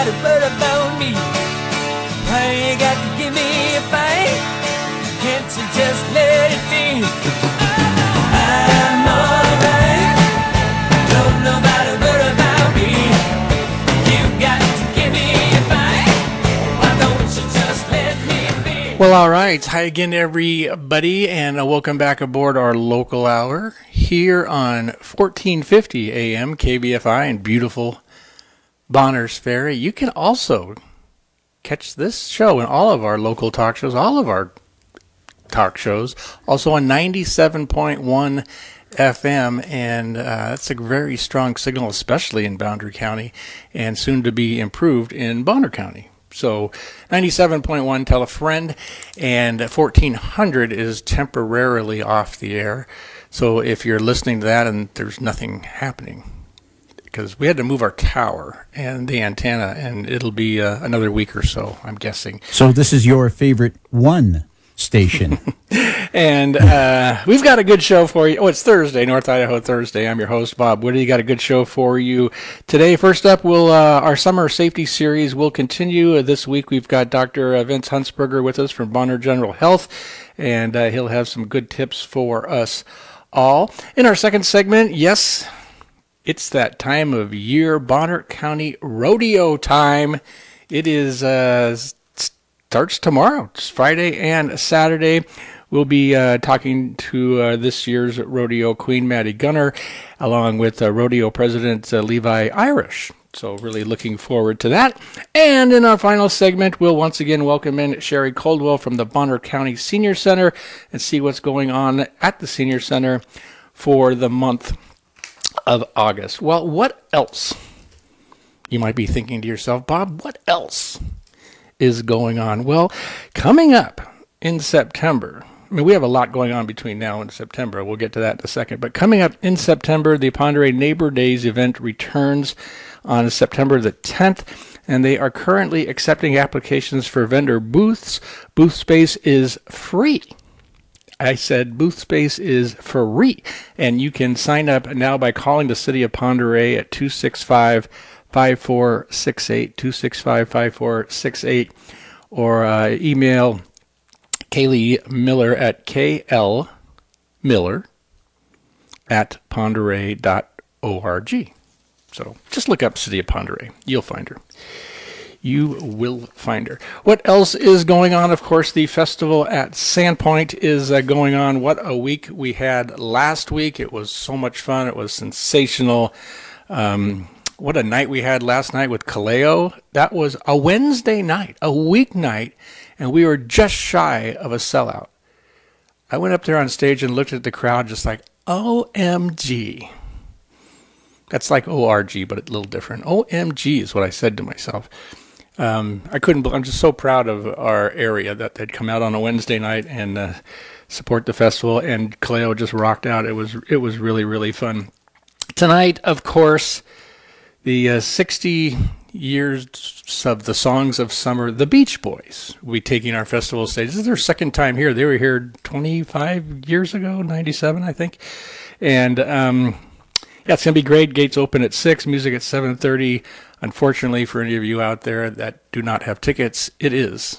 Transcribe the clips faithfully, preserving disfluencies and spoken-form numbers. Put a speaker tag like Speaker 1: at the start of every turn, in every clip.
Speaker 1: about a word about me. Why you got to give me a fight? Can't you just let it be? I'm alright. Don't know about a word about me. You got to give me a fight. Why don't you just let me be?
Speaker 2: Well, all right. Hi again, everybody, and uh, welcome back aboard our local hour here on fourteen fifty A M K B F I in beautiful Bonners Ferry. You can also catch this show and all of our local talk shows, all of our talk shows, also on ninety-seven point one F M, and uh, that's a very strong signal, especially in Boundary County, and soon to be improved in Bonner County. So ninety-seven point one, tell a friend, and fourteen hundred is temporarily off the air. So if you're listening to that and there's nothing happening, because we had to move our tower and the antenna, and it'll be uh, another week or so, I'm guessing.
Speaker 3: So this is your favorite one station.
Speaker 2: And uh, we've got a good show for you. Oh, it's Thursday, North Idaho Thursday. I'm your host, Bob Woody. Got a good show for you today. First up, we'll uh, our summer safety series will continue. Uh, this week, we've got Doctor Vince Huntsberger with us from Bonner General Health, and uh, he'll have some good tips for us all. In our second segment, yes, it's that time of year, Bonner County Rodeo time. It is uh, starts tomorrow. It's Friday and Saturday. We'll be uh, talking to uh, this year's rodeo queen, Maddie Gunner, along with uh, rodeo president uh, Levi Irish. So really looking forward to that. And in our final segment, we'll once again welcome in Sherry Coldwell from the Bonner County Senior Center and see what's going on at the Senior Center for the month of August. Well, what else? You might be thinking to yourself, Bob, what else is going on? Well, coming up in September, I mean, we have a lot going on between now and September. We'll get to that in a second. But coming up in September, the Pend Oreille Neighbor Days event returns on September the tenth, and they are currently accepting applications for vendor booths. Booth space is free. I said booth space is free, and you can sign up now by calling the City of Pend Oreille at two six five, five four six eight, two six five, five four six eight, or uh, email Kaylee Miller at K L Miller at pend oreille dot org. So just look up City of Pend Oreille. You'll find her. You will find her. What else is going on? Of course, the festival at Sandpoint is uh, going on. What a week we had last week. It was so much fun. It was sensational. Um, what a night we had last night with Kaleo. That was a Wednesday night, a weeknight, and we were just shy of a sellout. I went up there on stage and looked at the crowd just like, O M G. That's like O R G, but a little different. O M G is what I said to myself. Um, I couldn't. I'm just so proud of our area that they'd come out on a Wednesday night and uh, support the festival. And Kaleo just rocked out. It was it was really really fun. Tonight, of course, the uh, sixty years of the Songs of Summer, the Beach Boys, will be taking our festival stage. This is their second time here. They were here twenty-five years ago, ninety-seven, I think. And um, yeah, it's going to be great. Gates open at six, music at seven thirty. Unfortunately, for any of you out there that do not have tickets, it is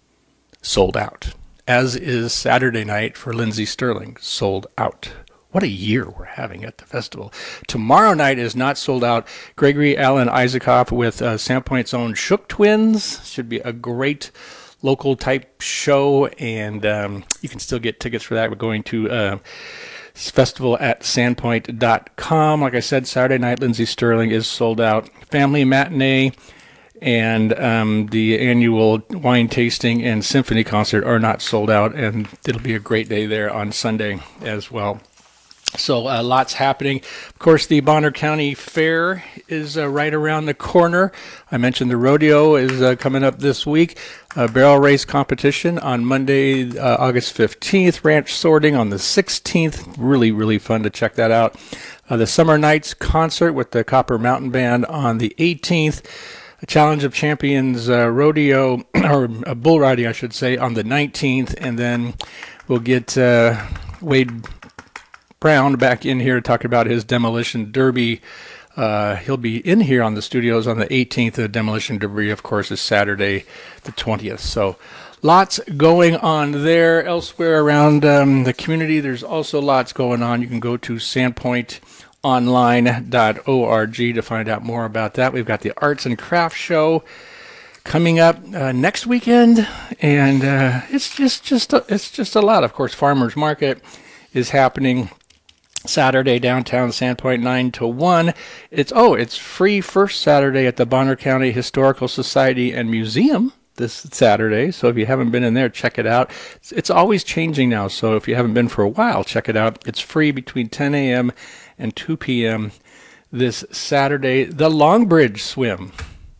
Speaker 2: sold out, as is Saturday night for Lindsey Sterling, sold out. What a year we're having at the festival. Tomorrow night is not sold out. Gregory Allen Isaacoff with uh, Sandpoint's own Shook Twins. Should be a great local type show, and um, you can still get tickets for that. We're going to uh, festival at sandpoint dot com. Like I said, Saturday night, Lindsey Sterling is sold out. Family matinee and um, the annual wine tasting and symphony concert are not sold out, and it'll be a great day there on Sunday as well. So uh, lots happening. Of course, the Bonner County Fair is uh, right around the corner. I mentioned the rodeo is uh, coming up this week. Uh, barrel race competition on Monday, uh, August fifteenth. Ranch sorting on the sixteenth. Really, really fun to check that out. Uh, the Summer Nights concert with the Copper Mountain Band on the eighteenth. A Challenge of Champions uh, rodeo, or uh, bull riding, I should say, on the nineteenth. And then we'll get uh, Wade Brown back in here to talk about his Demolition Derby Uh, he'll be in here on the studios on the eighteenth. The Demolition Debris, of course, is Saturday the twentieth. So lots going on there. Elsewhere around um, the community, there's also lots going on. You can go to sandpoint online dot org to find out more about that. We've got the Arts and Crafts Show coming up uh, next weekend, and uh, it's just just a, it's just a lot. Of course, Farmers Market is happening Saturday downtown Sandpoint, nine to one. It's oh, it's free first Saturday at the Bonner County Historical Society and Museum this Saturday. So if you haven't been in there, check it out. It's, it's always changing now. So if you haven't been for a while, check it out. It's free between ten a.m. and two p.m. this Saturday. The Longbridge Swim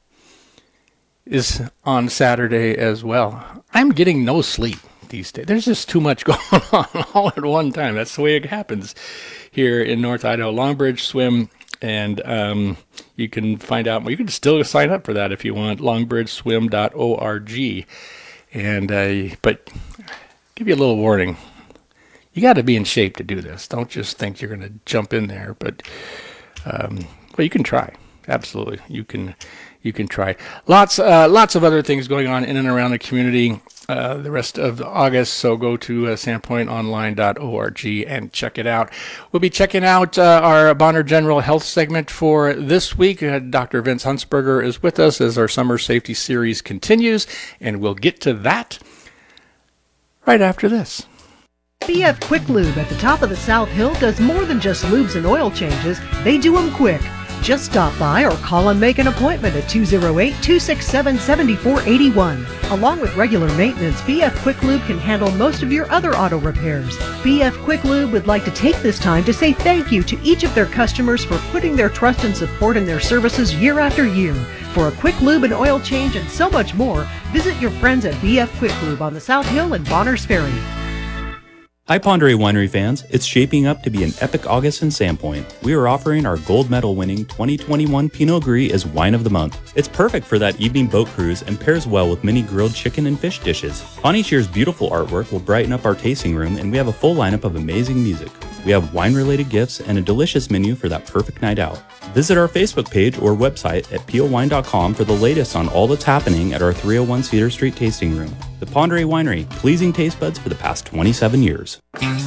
Speaker 2: is on Saturday as well. I'm getting no sleep these days. There's just too much going on all at one time. That's the way it happens here in North Idaho. Longbridge Swim, and um, you can find out. You can still sign up for that if you want. longbridge swim dot org. And uh, but give you a little warning. You got to be in shape to do this. Don't just think you're going to jump in there. But um, well, you can try. Absolutely, you can. You can try. Lots, uh, lots of other things going on in and around the community uh, the rest of August. So go to uh, sandpoint online dot org and check it out. We'll be checking out uh, our Bonner General Health segment for this week. Uh, Doctor Vince Huntsberger is with us as our summer safety series continues, and we'll get to that right after this.
Speaker 4: B F Quick Lube at the top of the South Hill does more than just lubes and oil changes. They do them quick. Just stop by or call and make an appointment at two oh eight, two six seven, seven four eight one. Along with regular maintenance, B F Quick Lube can handle most of your other auto repairs. B F Quick Lube would like to take this time to say thank you to each of their customers for putting their trust and support in their services year after year. For a quick lube and oil change and so much more, visit your friends at B F Quick Lube on the South Hill and Bonners Ferry.
Speaker 5: Hi Pend Oreille Winery fans, it's shaping up to be an epic August in Sandpoint. We are offering our gold medal winning twenty twenty-one Pinot Gris as Wine of the Month. It's perfect for that evening boat cruise and pairs well with many grilled chicken and fish dishes. Bonnie Shear's beautiful artwork will brighten up our tasting room, and we have a full lineup of amazing music. We have wine-related gifts and a delicious menu for that perfect night out. Visit our Facebook page or website at p o wine dot com for the latest on all that's happening at our three oh one Cedar Street tasting room. The Pend Oreille Winery, pleasing taste buds for the past twenty-seven years.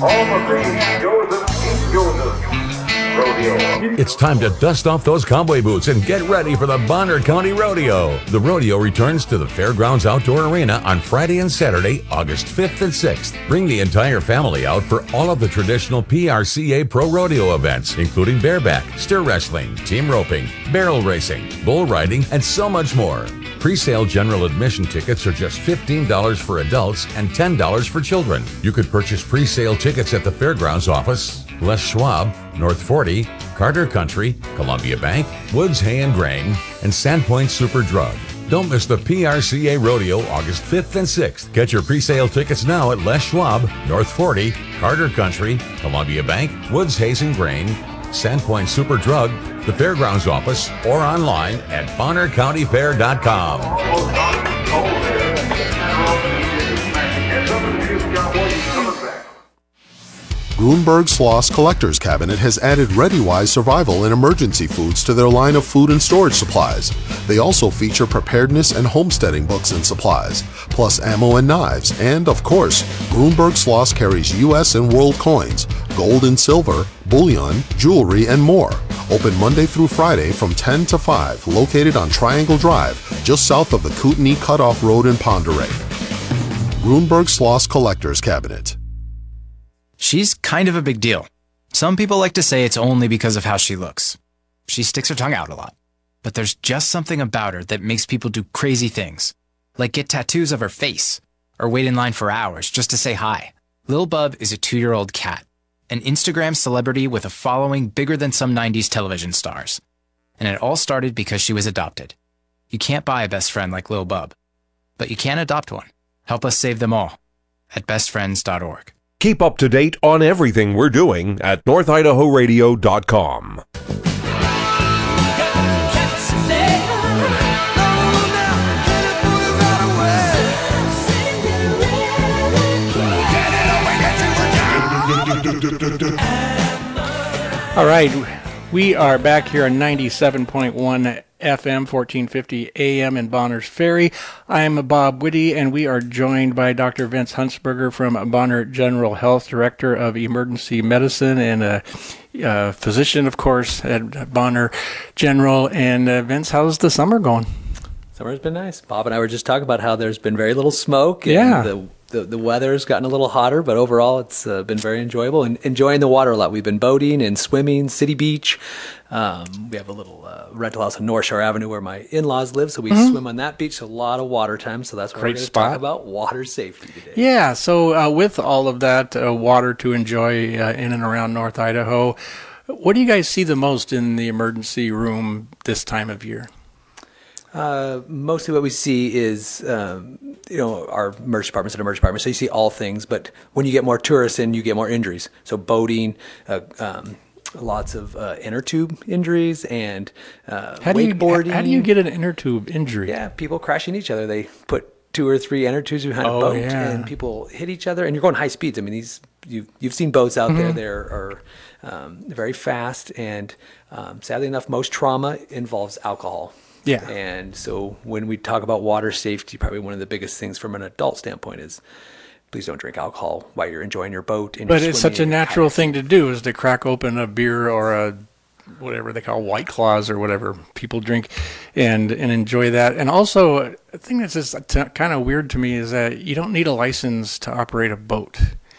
Speaker 6: It's time to dust off those cowboy boots and get ready for the Bonner County Rodeo. The rodeo returns to the Fairgrounds Outdoor Arena on Friday and Saturday, August fifth and sixth. Bring the entire family out for all of the traditional P R C A Pro Rodeo events, including bareback, steer wrestling, team roping, barrel racing, bull riding, and so much more. Pre-sale general admission tickets are just fifteen dollars for adults and ten dollars for children. You could purchase pre-sale tickets at the Fairgrounds office, Les Schwab, North forty, Carter Country, Columbia Bank, Woods Hay and Grain, and Sandpoint Super Drug. Don't miss the P R C A Rodeo August fifth and sixth. Get your pre-sale tickets now at Les Schwab, North forty, Carter Country, Columbia Bank, Woods Hay and Grain, Sandpoint Super Drug, the Fairgrounds office, or online at bonner county fair dot com.
Speaker 7: Grunberg Sloss Collector's Cabinet has added ReadyWise Survival and Emergency Foods to their line of food and storage supplies. They also feature preparedness and homesteading books and supplies, plus ammo and knives, and, of course, Grunberg Sloss carries U S and world coins, gold and silver, bullion, jewelry, and more. Open Monday through Friday from ten to five, located on Triangle Drive, just south of the Kootenai Cutoff Road in Pend Oreille. Grunberg Sloss Collector's Cabinet.
Speaker 8: She's kind of a big deal. Some people like to say it's only because of how she looks. She sticks her tongue out a lot. But there's just something about her that makes people do crazy things, like get tattoos of her face, or wait in line for hours just to say hi. Lil Bub is a two-year-old cat, an Instagram celebrity with a following bigger than some nineties television stars. And it all started because she was adopted. You can't buy a best friend like Lil Bub, but you can adopt one. Help us save them all at best friends dot org.
Speaker 9: Keep up to date on everything we're doing at north idaho radio dot com.
Speaker 2: All right, We are back here on ninety-seven point one F M, fourteen fifty A M in Bonners Ferry. I'm Bob Whitty, and we are joined by Doctor Vince Huntsberger from Bonner General Health, Director of Emergency Medicine, and a, a physician, of course, at Bonner General. And uh, Vince, how's the summer going?
Speaker 10: Summer's been nice. Bob and I were just talking about how there's been very little smoke. And
Speaker 2: Yeah.
Speaker 10: The, the, the weather's gotten a little hotter, but overall it's uh, been very enjoyable and enjoying the water a lot. We've been boating and swimming, City Beach. Um, we have a little uh, rental house on North Shore Avenue where my in-laws live, so we
Speaker 2: Mhm.
Speaker 10: swim on that beach. So a lot of water time. So that's why
Speaker 2: Great
Speaker 10: we're going to
Speaker 2: spot.
Speaker 10: talk about water safety today.
Speaker 2: Yeah, so uh, with all of that uh, water to enjoy uh, in and around North Idaho, what do you guys see the most in the emergency room this time of year?
Speaker 10: Uh, mostly what we see is, um, you know, our emergency departments and emergency departments. So you see all things, but when you get more tourists in, you get more injuries. So boating, uh, um, lots of uh, inner tube injuries and uh,
Speaker 2: How do you
Speaker 10: wakeboarding.
Speaker 2: how do you get an inner tube injury?
Speaker 10: Yeah, people crashing each other. They put two or three inner tubes behind
Speaker 2: Oh,
Speaker 10: a boat,
Speaker 2: yeah.
Speaker 10: and people hit each other. And you're going high speeds. I mean, these you've you've seen boats out there.
Speaker 2: Mhm.
Speaker 10: They are um, very fast, and um, sadly enough, most trauma involves alcohol.
Speaker 2: Yeah.
Speaker 10: And so when we talk about water safety, probably one of the biggest things from an adult standpoint is please don't drink alcohol while you're enjoying your boat. And
Speaker 2: But
Speaker 10: you're
Speaker 2: it's such a
Speaker 10: swimming and
Speaker 2: natural thing to do, is to crack open a beer or a whatever they call White Claws or whatever people drink, and and enjoy that. And also, a thing that's just t- kind of weird to me is that you don't need a license to operate a boat.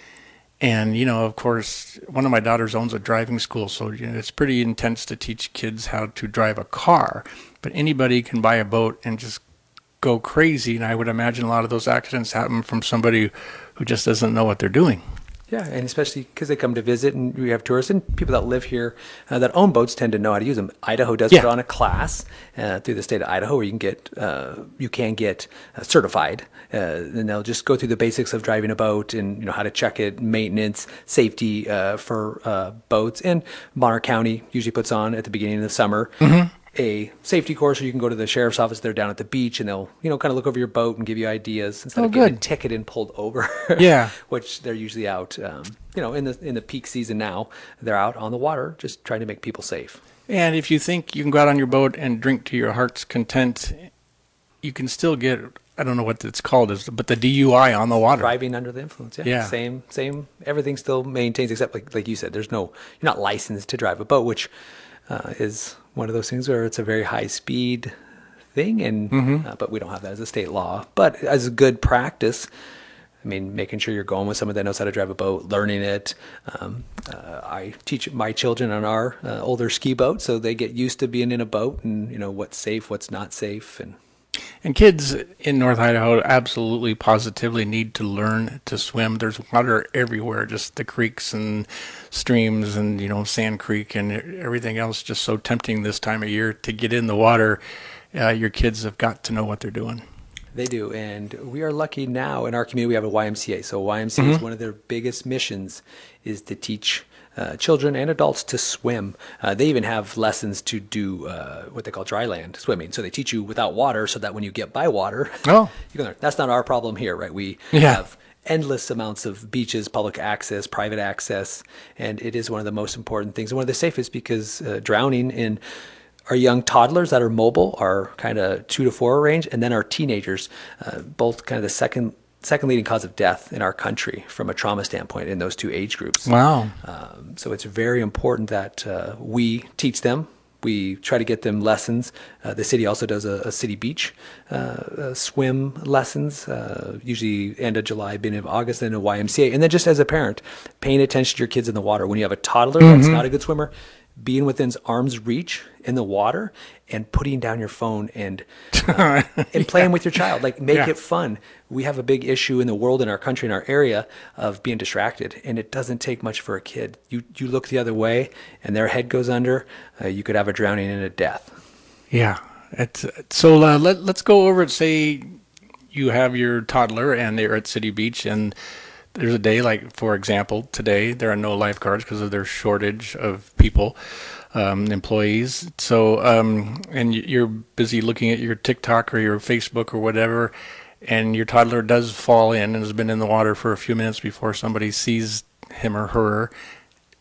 Speaker 2: And, you know, of course, one of my daughters owns a driving school, so you know, it's pretty intense to teach kids how to drive a car. But anybody can buy a boat and just go crazy, and I would imagine a lot of those accidents happen from somebody who just doesn't know what they're doing.
Speaker 10: Yeah, and especially because they come to visit, and we have tourists and people that live here uh, that own boats tend to know how to use them. Idaho does
Speaker 2: Yeah.
Speaker 10: put on a class uh, through the state of Idaho where you can get uh, you can get uh, certified, uh, and they'll just go through the basics of driving a boat and you know how to check it, maintenance, safety uh, for uh, boats. And Bonner County usually puts on at the beginning of the summer.
Speaker 2: Mhm.
Speaker 10: A safety course, or you can go to the sheriff's office. They're down at the beach, and they'll, you know, kind of look over your boat and give you ideas instead
Speaker 2: Oh,
Speaker 10: of getting
Speaker 2: good.
Speaker 10: a ticket and pulled over.
Speaker 2: Yeah.
Speaker 10: Which they're usually out, um, you know, in the in the peak season now. They're out on the water, just trying to make people safe.
Speaker 2: And if you think you can go out on your boat and drink to your heart's content, you can still get, I don't know what it's called, is but the D U I on the water.
Speaker 10: Driving under the influence, yeah.
Speaker 2: Yeah.
Speaker 10: Same, same. Everything still maintains, except like like you said, there's no, you're not licensed to drive a boat, which uh, is one of those things where it's a very high speed thing, and
Speaker 2: Mhm.
Speaker 10: uh, but we don't have that as a state law. But as a good practice, I mean, making sure you're going with someone that knows how to drive a boat, learning it. Um, uh, I teach my children on our uh, older ski boat, so they get used to being in a boat and you know what's safe, what's not safe, and
Speaker 2: And kids in North Idaho absolutely, positively need to learn to swim. There's water everywhere, just the creeks and streams and, you know, Sand Creek and everything else, just so tempting this time of year to get in the water. Uh, your kids have got to know what they're doing.
Speaker 10: They do, and we are lucky now in our community. We have a Y M C A. So Y M C A is
Speaker 2: Mhm.
Speaker 10: one of their biggest missions is to teach uh, children and adults to swim. Uh, they even have lessons to do uh, what they call dry land swimming. So they teach you without water, so that when you get by water,
Speaker 2: Oh.
Speaker 10: you can learn. That's not our problem here, right? We
Speaker 2: Yeah.
Speaker 10: have endless amounts of beaches, public access, private access, and it is one of the most important things and one of the safest because uh, drowning in our young toddlers that are mobile are kind of two to four range, and then our teenagers, uh, both kind of the second second leading cause of death in our country from a trauma standpoint in those two age groups.
Speaker 2: Wow.
Speaker 10: Um, so it's very important that uh, we teach them. We try to get them lessons. Uh, the city also does a, a city beach uh, uh, swim lessons, uh, usually end of July, beginning of August, and a Y M C A. And then just as a parent, paying attention to your kids in the water. When you have a toddler that's
Speaker 2: Mhm.
Speaker 10: not a good swimmer, being within arm's reach in the water and putting down your phone and uh, and playing with your child, like make
Speaker 2: Yeah.
Speaker 10: it fun. We have a big issue in the world, in our country, in our area of being distracted, and it doesn't take much for a kid. You you look the other way and their head goes under, uh, you could have a drowning and a death.
Speaker 2: Yeah. It's, so uh, let, let's go over it. Say you have your toddler and they're at City Beach, and there's a day, like, for example, today there are no lifeguards because of their shortage of people, um, employees. So, um, and y- you're busy looking at your TikTok or your Facebook or whatever, and your toddler does fall in and has been in the water for a few minutes before somebody sees him or her.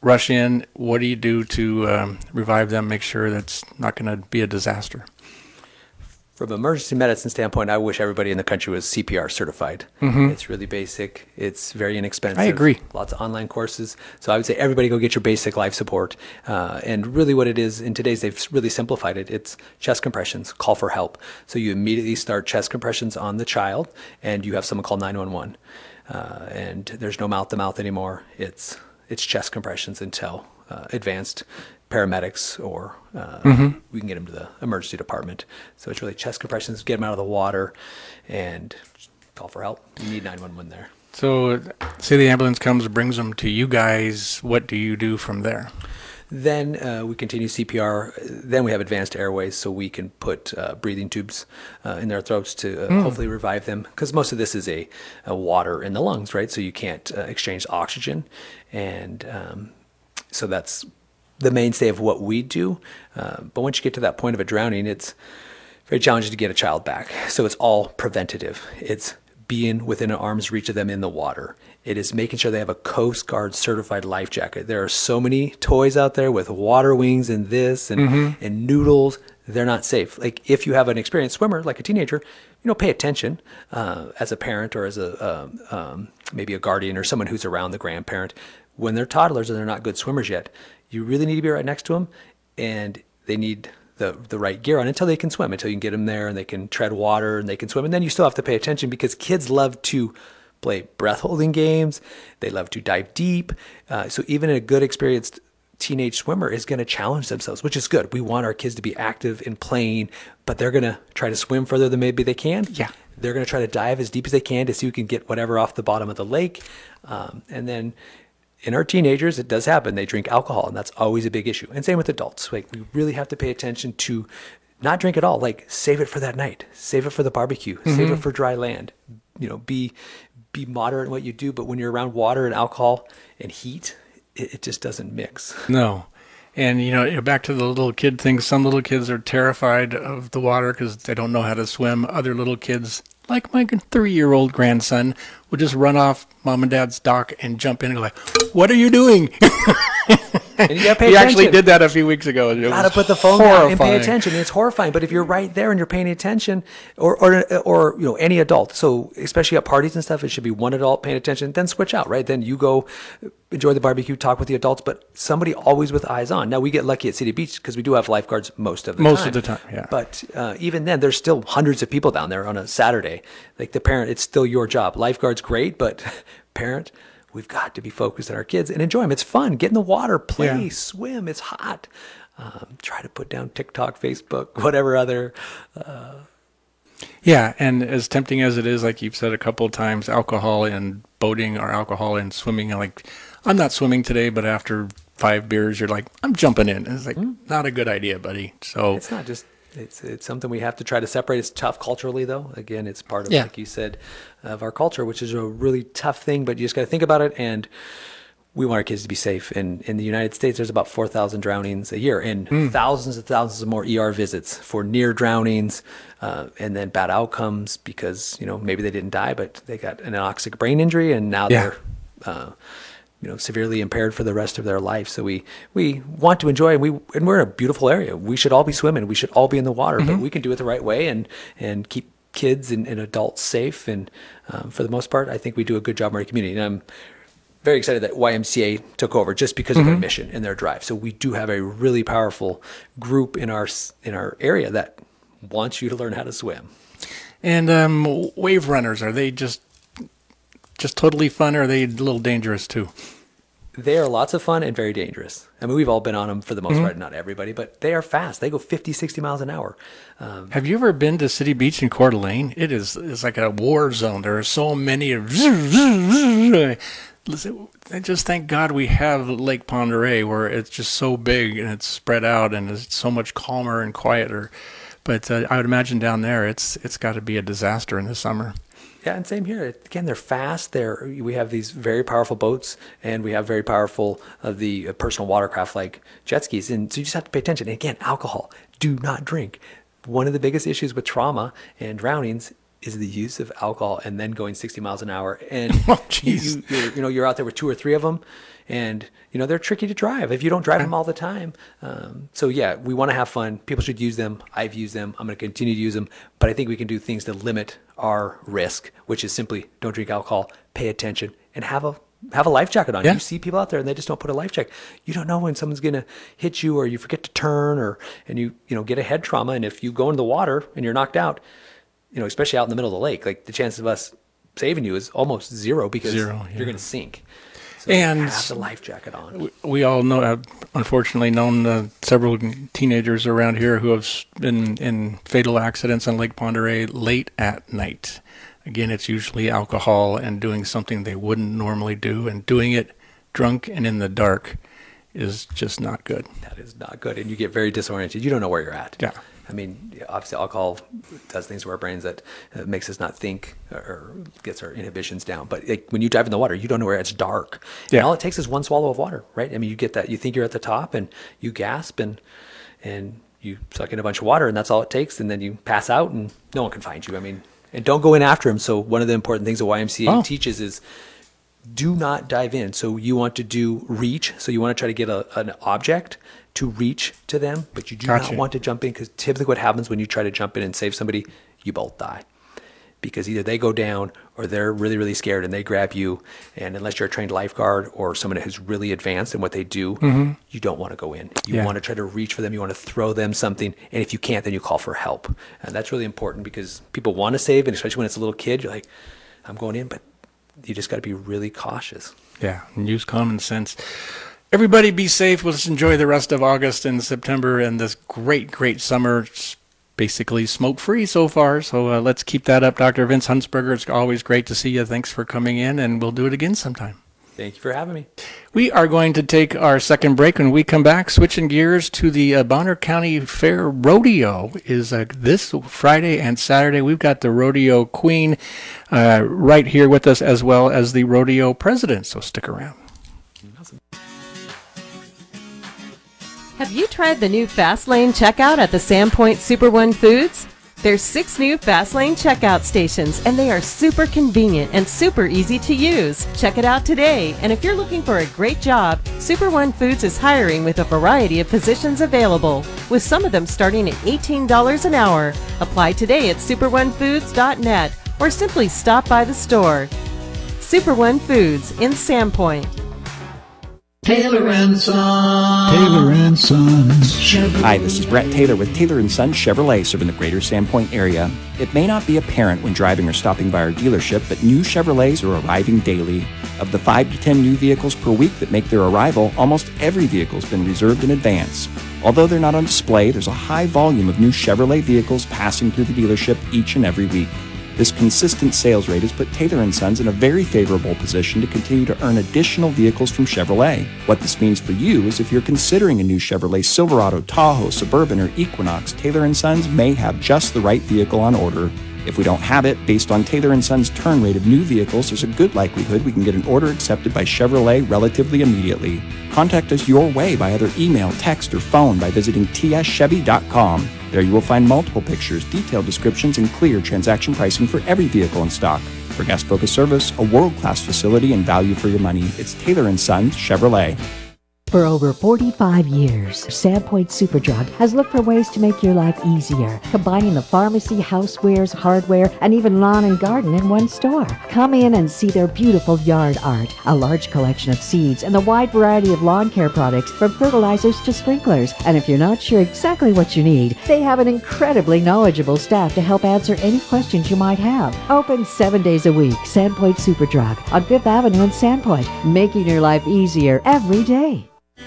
Speaker 2: rush in. What do you do to um, revive them, make sure that's not going to be a disaster?
Speaker 10: From an emergency medicine standpoint, I wish everybody in the country was C P R certified.
Speaker 2: Mhm.
Speaker 10: It's really basic. It's very inexpensive.
Speaker 2: I agree.
Speaker 10: Lots of online courses. So I would say everybody go get your basic life support. Uh, and really what it is, in today's, they've really simplified it. It's chest compressions, call for help. So you immediately start chest compressions on the child, and you have someone call nine one one. Uh, and there's no mouth-to-mouth anymore. It's, it's chest compressions until uh, advanced paramedics or uh,
Speaker 2: Mhm.
Speaker 10: we can get them to the emergency department. So it's really chest compressions, get them out of the water, and call for help. You need nine one one there.
Speaker 2: So, say the ambulance comes, brings them to you guys. What do you do from there?
Speaker 10: Then uh, we continue C P R. Then we have advanced airways, so we can put uh, breathing tubes uh, in their throats to uh,
Speaker 2: Mm.
Speaker 10: hopefully revive them. Because most of this is a, a water in the lungs, right? So you can't uh, exchange oxygen, and um, so that's the mainstay of what we do. Uh, but once you get to that point of a drowning, it's very challenging to get a child back. So it's all preventative. It's being within an arm's reach of them in the water. It is making sure they have a Coast Guard certified life jacket. There are so many toys out there with water wings and this and,
Speaker 2: Mhm.
Speaker 10: and noodles. They're not safe. Like if you have an experienced swimmer, like a teenager, you know, pay attention uh, as a parent or as a um, um, maybe a guardian or someone who's around the grandparent. When they're toddlers and they're not good swimmers yet, you really need to be right next to them, and they need the the right gear on until they can swim, until you can get them there and they can tread water and they can swim. And then you still have to pay attention because kids love to play breath holding games. They love to dive deep. Uh, so even a good experienced teenage swimmer is going to challenge themselves, which is good. We want our kids to be active in playing, but they're going to try to swim further than maybe they can.
Speaker 2: Yeah.
Speaker 10: They're going to try to dive as deep as they can to see who can get whatever off the bottom of the lake. Um, and then in our teenagers, it does happen. They drink alcohol, and that's always a big issue. And same with adults. Like we really have to pay attention to not drink at all. Like save it for that night. Save it for the barbecue. Save
Speaker 2: Mhm.
Speaker 10: it for dry land. You know, be be moderate in what you do. But when you're around water and alcohol and heat, it, it just doesn't mix.
Speaker 2: No. And, you know, back to the little kid thing, some little kids are terrified of the water because they don't know how to swim. Other little kids, like my three-year-old grandson, will just run off mom and dad's dock and jump in and go like, what are you doing?
Speaker 10: And you gotta pay
Speaker 2: he
Speaker 10: attention.
Speaker 2: actually did that a few weeks ago. It
Speaker 10: You gotta
Speaker 2: was
Speaker 10: put the phone down and pay
Speaker 2: horrifying.
Speaker 10: attention. It's horrifying. But if you're right there and you're paying attention, or or or you know any adult, so especially at parties and stuff, it should be one adult paying attention. Then switch out, right? Then you go enjoy the barbecue, talk with the adults, but somebody always with eyes on. Now we get lucky at City Beach because we do have lifeguards most of the
Speaker 2: Most
Speaker 10: time.
Speaker 2: of the time, yeah.
Speaker 10: But uh, even then, there's still hundreds of people down there on a Saturday. Like the parent, it's still your job. Lifeguard's great, but parent, we've got to be focused on our kids and enjoy them. It's fun. Get in the water, play,
Speaker 2: Yeah.
Speaker 10: swim. It's hot. Um, try to put down TikTok, Facebook, whatever other. Uh,
Speaker 2: Yeah, and as tempting as it is, like you've said a couple of times, alcohol in boating or alcohol in swimming, like, I'm not swimming today, but after five beers, you're like, I'm jumping in. And it's like, not a good idea, buddy. So
Speaker 10: it's not just. It's it's something we have to try to separate. It's tough culturally, though. Again, it's part of,
Speaker 2: Yeah.
Speaker 10: like you said, of our culture, which is a really tough thing. But you just got to think about it, and we want our kids to be safe. And in the United States, there's about four thousand drownings a year, and thousands and thousands of more E R visits for near drownings, uh, and then bad outcomes because you know maybe they didn't die, but they got an anoxic brain injury, and now
Speaker 2: Yeah.
Speaker 10: they're uh, you know, severely impaired for the rest of their life. So we, we want to enjoy, and we, and we're in a beautiful area. We should all be swimming. We should all be in the water, but we can do it the right way and, and keep kids and, and adults safe. And um, for the most part, I think we do a good job in our community. And I'm very excited that Y M C A took over just because of their mission and their drive. So we do have a really powerful group in our, s- in our area that wants you to learn how to swim.
Speaker 2: And um, wave runners, are they just just totally fun, or are they a little dangerous too?
Speaker 10: They are lots of fun and very dangerous. I mean, we've all been on them for the most
Speaker 2: Mhm.
Speaker 10: part, not everybody, but they are fast. They go fifty, sixty miles an hour. Um,
Speaker 2: Have you ever been to City Beach in Coeur d'Alene? It is it's like a war zone. There are so many of. Listen, I just thank God we have Lake Pend Oreille, where it's just so big and it's spread out and it's so much calmer and quieter. But uh, I would imagine down there, it's it's got to be a disaster in the summer.
Speaker 10: Yeah, and same here. Again, they're fast. They're we have these very powerful boats, and we have very powerful of the uh, personal watercraft like jet skis. And so you just have to pay attention. And again, alcohol. Do not drink. One of the biggest issues with trauma and drownings is the use of alcohol and then going sixty miles an hour. And
Speaker 2: oh,
Speaker 10: you, you, you're, you know, you're out there with two or three of them, and you know they're tricky to drive if you don't drive them all the time. Um, so yeah, we want to have fun. People should use them. I've used them. I'm going to continue to use them. But I think we can do things to limit our risk, which is simply don't drink alcohol, pay attention, and have a have a life jacket on.
Speaker 2: Yeah.
Speaker 10: You see people out there and they just don't put a life jacket. You don't know when someone's going to hit you, or you forget to turn, or and you you know get a head trauma. And if you go into the water and you're knocked out, you know, especially out in the middle of the lake, like the chance of us saving you is almost zero because
Speaker 2: Zero, yeah.
Speaker 10: you're going to sink. So
Speaker 2: And
Speaker 10: have the life jacket on.
Speaker 2: We, we all know, have unfortunately known uh, several teenagers around here who have been in fatal accidents on Lake Pend Oreille late at night. Again, it's usually alcohol and doing something they wouldn't normally do, and doing it drunk and in the dark is just not good.
Speaker 10: That is not good, and you get very disoriented. You don't know where you're at.
Speaker 2: Yeah.
Speaker 10: I mean, obviously, alcohol does things to our brains that uh, makes us not think or gets our inhibitions down. But like, when you dive in the water, you don't know where it's dark.
Speaker 2: Yeah.
Speaker 10: And all it takes is one swallow of water, right? I mean, you get that. You think you're at the top, and you gasp, and and you suck in a bunch of water, and that's all it takes. And then you pass out, and no one can find you. I mean, and don't go in after him. So one of the important things the Y M C A
Speaker 2: Oh.
Speaker 10: teaches is do not dive in. So you want to do reach. So you want to try to get a, an object to reach to them, but you do
Speaker 2: Gotcha.
Speaker 10: not want to jump in, because typically what happens when you try to jump in and save somebody, you both die. Because either they go down or they're really, really scared and they grab you. And unless you're a trained lifeguard or someone who's really advanced in what they do,
Speaker 2: Mhm.
Speaker 10: you don't want to go in. You
Speaker 2: Yeah.
Speaker 10: want to try to reach for them. You want to throw them something. And if you can't, then you call for help. And that's really important, because people want to save, and especially when it's a little kid, you're like, I'm going in, but you just got to be really cautious.
Speaker 2: Yeah, and use common sense. Everybody be safe. Let's enjoy the rest of August and September and this great, great summer. It's basically smoke-free so far, so uh, let's keep that up. Doctor Vince Huntsberger, it's always great to see you. Thanks for coming in, and we'll do it again sometime.
Speaker 10: Thank you for having me.
Speaker 2: We are going to take our second break. When we come back, switching gears to the uh, Bonner County Fair Rodeo is uh, this Friday and Saturday. We've got the Rodeo Queen uh, right here with us, as well as the Rodeo President, so stick around.
Speaker 11: Have you tried the new Fast Lane checkout at the Sandpoint Super One Foods? There's six new Fast Lane checkout stations, and they are super convenient and super easy to use. Check it out today, and if you're looking for a great job, Super One Foods is hiring with a variety of positions available, with some of them starting at eighteen dollars an hour. Apply today at super one foods dot net or simply stop by the store. Super One Foods in Sandpoint.
Speaker 12: Taylor and Son. Taylor and Sons.
Speaker 13: Hi, this is Brett Taylor with Taylor and Sons Chevrolet, serving the greater Sandpoint area. It may not be apparent when driving or stopping by our dealership, but new Chevrolets are arriving daily. Of the five to ten new vehicles per week that make their arrival, almost every vehicle's been reserved in advance. Although they're not on display, there's a high volume of new Chevrolet vehicles passing through the dealership each and every week. This consistent sales rate has put Taylor and Sons in a very favorable position to continue to earn additional vehicles from Chevrolet. What this means for you is if you're considering a new Chevrolet Silverado, Tahoe, Suburban, or Equinox, Taylor and Sons may have just the right vehicle on order. If we don't have it, based on Taylor and Sons' turn rate of new vehicles, there's a good likelihood we can get an order accepted by Chevrolet relatively immediately. Contact us your way by either email, text, or phone by visiting t s chevy dot com. There you will find multiple pictures, detailed descriptions, and clear transaction pricing for every vehicle in stock. For guest-focused service, a world-class facility, and value for your money, it's Taylor and Sons Chevrolet.
Speaker 14: For over forty-five years, Sandpoint Superdrug has looked for ways to make your life easier, combining the pharmacy, housewares, hardware, and even lawn and garden in one store. Come in and see their beautiful yard art, a large collection of seeds, and a wide variety of lawn care products from fertilizers to sprinklers. And if you're not sure exactly what you need, they have an incredibly knowledgeable staff to help answer any questions you might have. Open seven days a week, Sandpoint Superdrug on Fifth Avenue in Sandpoint, making your life easier every day.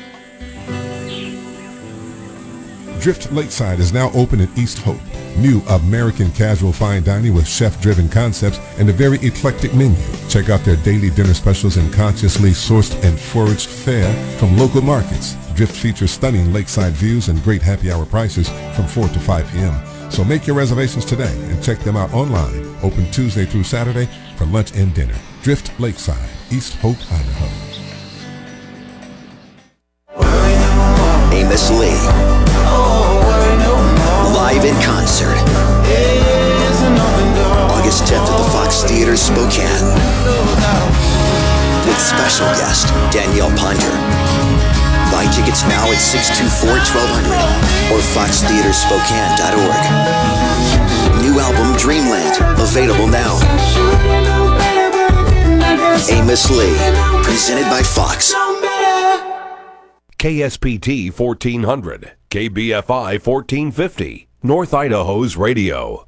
Speaker 15: Drift Lakeside is now open in East Hope. New American casual fine dining with chef-driven concepts and a very eclectic menu. Check out their daily dinner specials and consciously sourced and foraged fare from local markets. Drift features stunning lakeside views and great happy hour prices from four to five p.m. So make your reservations today and check them out online. Open Tuesday through Saturday for lunch and dinner. Drift Lakeside, East Hope, Idaho.
Speaker 16: Amos Lee. Live in concert. Spokane. With special guest Danielle Ponder. Buy tickets now at six two four, one two zero zero or fox theater spokane dot org. New album Dreamland, available now. Amos Lee, presented by Fox.
Speaker 9: K S P T fourteen hundred, K B F I fourteen fifty, North Idaho's radio.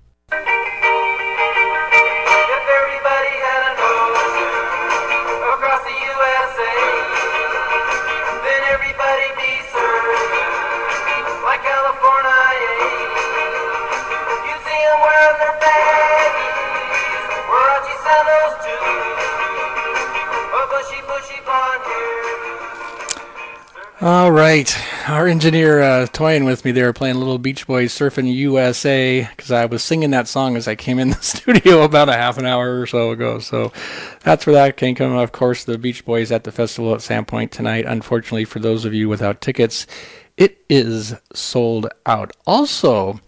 Speaker 2: All right. Our engineer uh, toying with me there, playing Little Beach Boys Surfing U S A, because I was singing that song as I came in the studio about a half an hour or so ago. So that's where that came from. Of course, the Beach Boys at the festival at Sandpoint tonight. Unfortunately, for those of you without tickets, it is sold out. Also,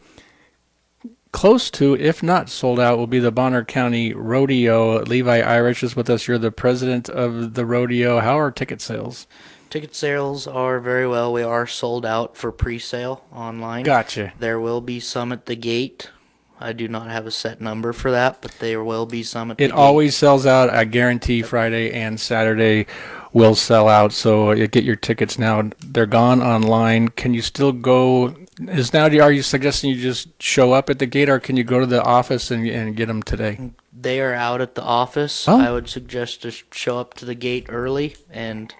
Speaker 2: close to, if not sold out, will be the Bonner County Rodeo. Levi Irish is with us. You're the president of the rodeo. How are ticket sales?
Speaker 17: Ticket sales are very well. We are sold out for pre-sale online.
Speaker 2: Gotcha.
Speaker 17: There will be some at the gate. I do not have a set number for that, but there will be some at the
Speaker 2: It
Speaker 17: gate.
Speaker 2: always sells out. I guarantee Friday and Saturday will sell out. So you get your tickets now. They're gone online. Can you still go? Is now? Are you suggesting you just show up at the gate, or can you go to the office and, and get them today?
Speaker 17: They are out at the office.
Speaker 2: Oh.
Speaker 17: I would suggest to show up to the gate early and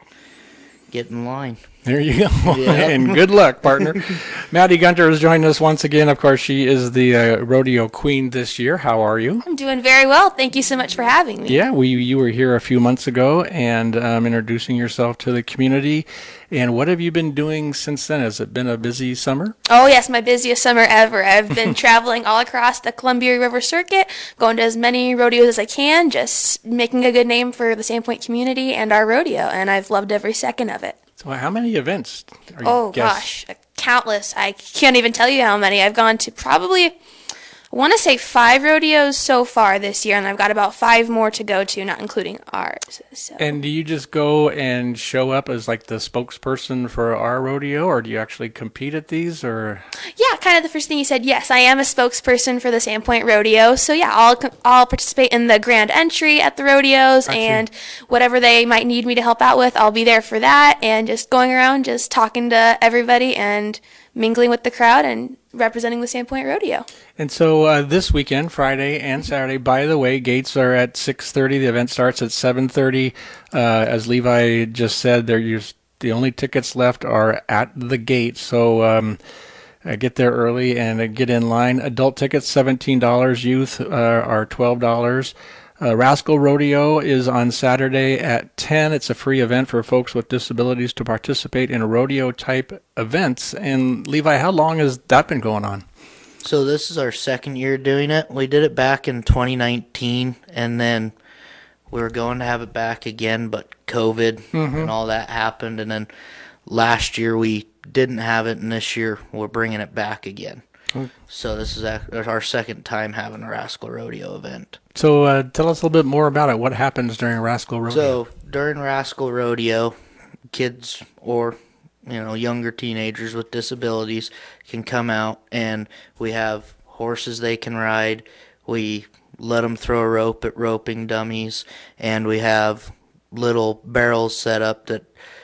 Speaker 17: get in line.
Speaker 2: There you go.
Speaker 17: Yeah.
Speaker 2: And good luck, partner. Maddie Gunter is joining us once again. Of course, she is the uh, rodeo queen this year. How are you?
Speaker 18: I'm doing very well. Thank you so much for having me.
Speaker 2: Yeah, we you were here a few months ago and um, introducing yourself to the community. And what have you been doing since then? Has it been a busy summer?
Speaker 18: Oh, yes, my busiest summer ever. I've been traveling all across the Columbia River Circuit, going to as many rodeos as I can, just making a good name for the Sandpoint community and our rodeo, and I've loved every second of it.
Speaker 2: So how many events are you
Speaker 18: Oh,
Speaker 2: guess?
Speaker 18: gosh, countless. I can't even tell you how many. I've gone to probably, I want to say five rodeos so far this year, and I've got about five more to go to, not including ours. So.
Speaker 2: And do you just go and show up as like the spokesperson for our rodeo, or do you actually compete at these? Or
Speaker 18: Yeah, kind of the first thing you said. Yes, I am a spokesperson for the Sandpoint Rodeo. So yeah, I'll co- I'll participate in the grand entry at the rodeos,
Speaker 2: Gotcha.
Speaker 18: and whatever they might need me to help out with, I'll be there for that. And just going around, just talking to everybody and mingling with the crowd and representing the Sandpoint Rodeo.
Speaker 2: And so uh, this weekend, Friday and Saturday, by the way, gates are at six thirty. The event starts at seven thirty. Uh, as Levi just said, they're used, the only tickets left are at the gate. So um, uh, get there early and uh, get in line. Adult tickets, seventeen dollars. Youth uh, are twelve dollars. Uh, Rascal Rodeo is on Saturday at ten. It's a free event for folks with disabilities to participate in rodeo-type events. And Levi, how long has that been going on?
Speaker 17: So this is our second year doing it. We did it back in twenty nineteen, and then we were going to have it back again, but COVID
Speaker 2: Mhm.
Speaker 17: and all that happened. And then last year we didn't have it, and this year we're bringing it back again.
Speaker 2: Mm.
Speaker 17: So this is ac- our second time having a Rascal Rodeo event.
Speaker 2: So uh, tell us a little bit more about it. What happens during Rascal Rodeo?
Speaker 17: So during Rascal Rodeo, kids or you know younger teenagers with disabilities can come out, and we have horses they can ride. We let them throw a rope at roping dummies, and we have little barrels set up that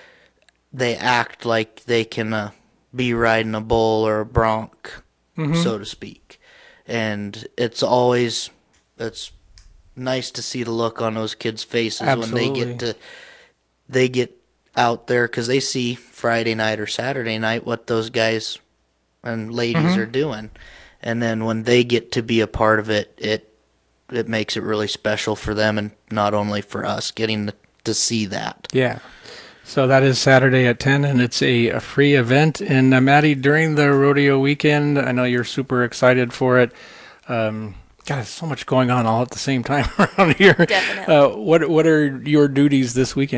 Speaker 17: they act like they can uh, be riding a bull or a bronc,
Speaker 2: Mhm.
Speaker 17: so to speak. And it's always it's nice to see the look on those kids' faces when they
Speaker 2: Absolutely.
Speaker 17: get to they get out there, because they see Friday night or Saturday night what those guys and ladies
Speaker 2: Mhm.
Speaker 17: are doing, and then when they get to be a part of it, it it makes it really special for them, and not only for us getting to, to see that.
Speaker 2: Yeah. So that is Saturday at ten, and it's a, a free event. And uh, Maddie, during the rodeo weekend, I know you're super excited for it. Um, God, there's so much going on all at the same time around here.
Speaker 18: Definitely.
Speaker 2: Uh, what what are your duties this weekend?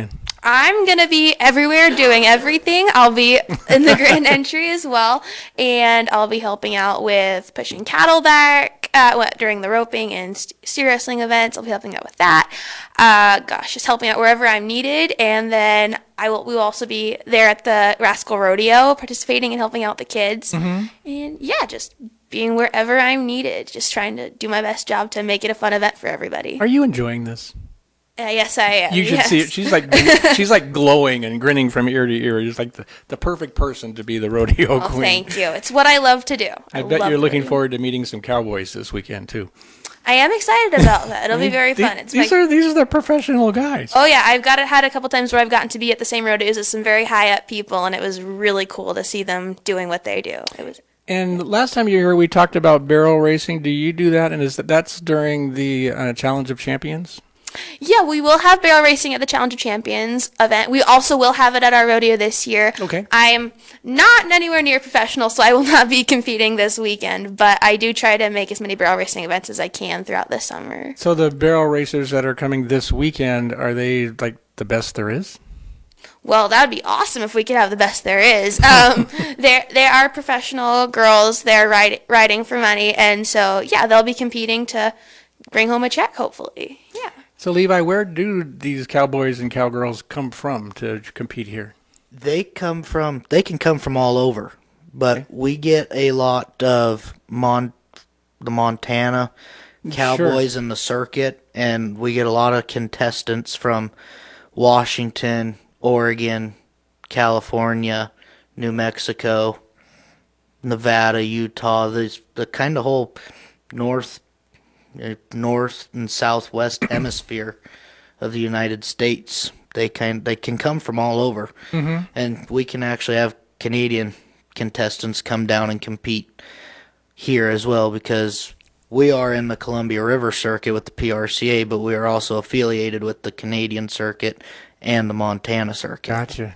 Speaker 18: I'm going to be everywhere doing everything. I'll be in the grand entry as well, and I'll be helping out with pushing cattle back uh, what, during the roping and steer wrestling events. I'll be helping out with that. Uh, gosh, just helping out wherever I'm needed, and then I will. We will also be there at the Rascal Rodeo, participating and helping out the kids,
Speaker 2: Mhm.
Speaker 18: and yeah, just being wherever I'm needed. Just trying to do my best job to make it a fun event for everybody.
Speaker 2: Are you enjoying this?
Speaker 18: Uh, yes, I am.
Speaker 2: You should
Speaker 18: yes.
Speaker 2: see it. She's like she's like glowing and grinning from ear to ear. She's like the, the perfect person to be the rodeo
Speaker 18: Oh,
Speaker 2: queen.
Speaker 18: thank you. It's what I love to do.
Speaker 2: I bet
Speaker 18: love
Speaker 2: you're
Speaker 18: the
Speaker 2: looking
Speaker 18: rodeo.
Speaker 2: forward to meeting some cowboys this weekend too.
Speaker 18: I am excited about that. It'll be very
Speaker 2: These-
Speaker 18: fun. It's
Speaker 2: these
Speaker 18: my-
Speaker 2: are these are the professional guys.
Speaker 18: Oh yeah, I've got it had a couple times where I've gotten to be at the same rodeos as some very high up people, and it was really cool to see them doing what they do. It was.
Speaker 2: And last time you were here, we talked about barrel racing. Do you do that? And is that that's during the uh, Challenge of Champions?
Speaker 18: Yeah, we will have barrel racing at the Challenge of Champions event. We also will have it at our rodeo this year.
Speaker 2: Okay.
Speaker 18: I'm not anywhere near professional, so I will not be competing this weekend, but I do try to make as many barrel racing events as I can throughout the summer.
Speaker 2: So the barrel racers that are coming this weekend, are they like the best there is?
Speaker 18: Well, that would be awesome if we could have the best there is. Um, they they are professional girls. They're ride, riding for money, and so yeah, they'll be competing to bring home a check, hopefully. Yeah.
Speaker 2: So Levi, where do these cowboys and cowgirls come from to compete here?
Speaker 17: They come from, they can come from all over, but we get a lot of Mon, the Montana cowboys in the circuit, and we get a lot of contestants from Washington, Oregon, California, New Mexico, Nevada, Utah, the, the kind of whole north, uh, north and southwest hemisphere of the United States. They can they can come from all over,
Speaker 2: Mhm.
Speaker 17: and we can actually have Canadian contestants come down and compete here as well, because we are in the Columbia River Circuit with the P R C A, but we are also affiliated with the Canadian Circuit and the Montana Circuit.
Speaker 2: Gotcha.